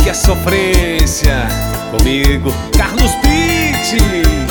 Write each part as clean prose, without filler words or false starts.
é sofrência. Comigo, Carlos Pitt.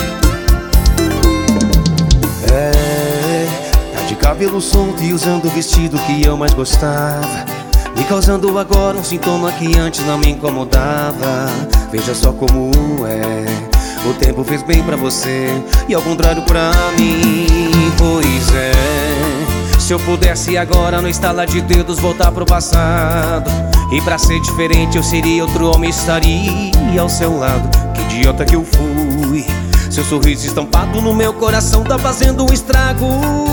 Tá de cabelo solto e usando o vestido que eu mais gostava, me causando agora um sintoma que antes não me incomodava. Veja só como o tempo fez bem pra você e ao contrário pra mim. Pois se eu pudesse agora no estalar de dedos voltar pro passado, e pra ser diferente eu seria outro homem, estaria ao seu lado. Que idiota que eu fui, seu sorriso estampado no meu coração tá fazendo um estrago.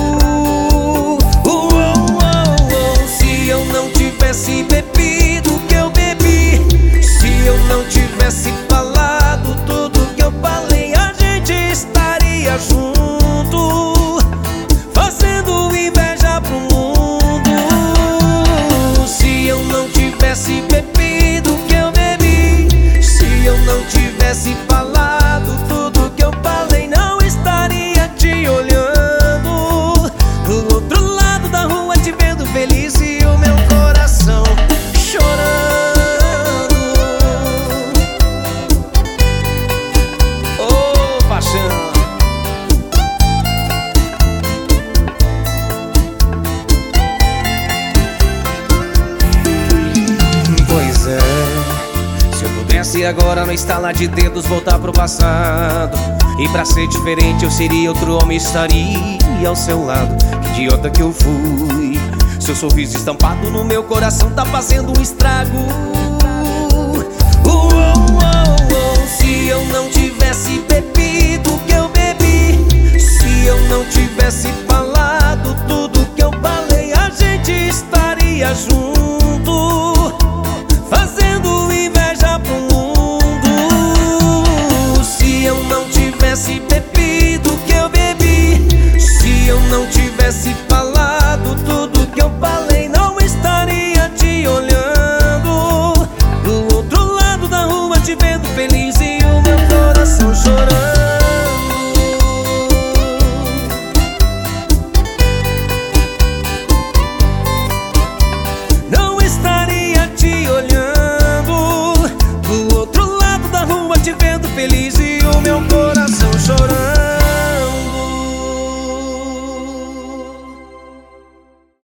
Se eu não tivesse bebido o que eu bebi, se eu não tivesse falado tudo que eu falei, a gente estaria junto, fazendo inveja pro mundo. Se eu não tivesse bebido o que eu bebi, se eu não tivesse falado tudo que eu falei, não estaria te olhando do outro lado da rua, te vendo feliz e o meu coração chorando. Ô, paixão. Pois se eu pudesse agora no estalar de dedos voltar pro passado, e pra ser diferente eu seria outro homem, estaria ao seu lado. Que idiota que eu fui, seu sorriso estampado no meu coração tá fazendo um estrago. Se eu não tivesse